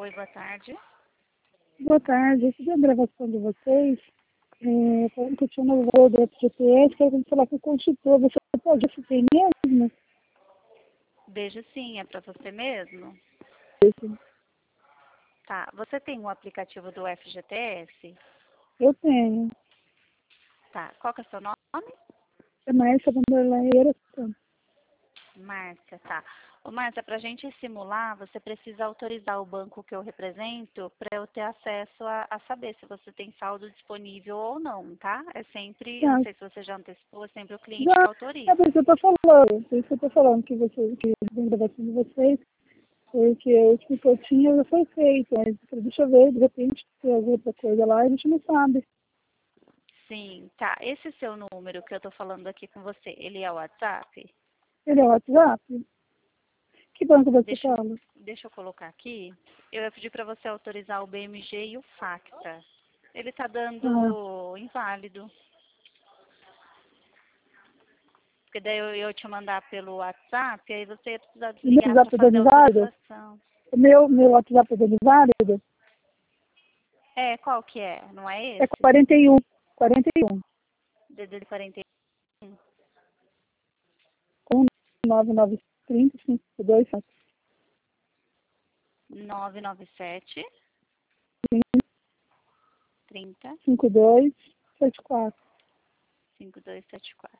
Oi, boa tarde. Boa tarde, eu recebi a gravação de vocês, falando que eu tinha um novo voo do FGTS, quero falar com o consultor, você pode assistir mesmo? Beijo sim, é para você mesmo? Tá, você tem o aplicativo do FGTS? Eu tenho. Tá, qual que é o seu nome? É Márcia Vanderleira. Márcia, tá. Ô Márcia, para a gente simular, você precisa autorizar o banco que eu represento para eu ter acesso a saber se você tem saldo disponível ou não, tá? É sempre, eu não Ah, sei se você já antecipou, é sempre o cliente que já, é autoriza. por isso que eu tô falando, por isso que eu tô falando que a gravação de vocês, porque o último que eu tinha já foi feito, mas eu falei, deixa eu ver, de repente, se tem alguma outra coisa lá, a gente não sabe. Sim, tá. Esse seu número que eu tô falando aqui com você, ele é o WhatsApp? Ele é o WhatsApp? Que banco você Deixa, fala? deixa eu colocar aqui. Eu ia pedir para você autorizar o BMG e o Facta. Ele tá Ah, dando inválido. Porque daí eu ia te mandar pelo WhatsApp, aí você ia precisar o meu desligar para WhatsApp é fazer a dele válido? autorização. O meu WhatsApp é dele válido? É, qual que é? Não é É esse? 41. 41. DD 41 19930 52 997 30 52 74. 5274.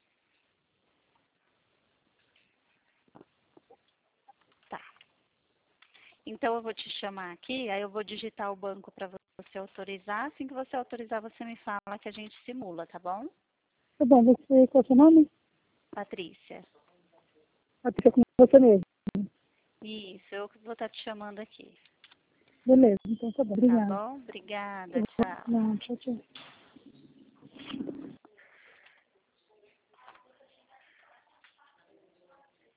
Tá. Então eu vou te chamar aqui, aí eu vou digitar o banco para você autorizar. Assim que você autorizar, você me fala que a gente simula, tá bom? Tá bom, qual é o seu nome? Patrícia. Até com você mesmo. Isso, eu que vou estar te chamando aqui. Beleza, então tá bom. Tá Obrigada. bom? Obrigada, tchau. Não, tchau, tchau.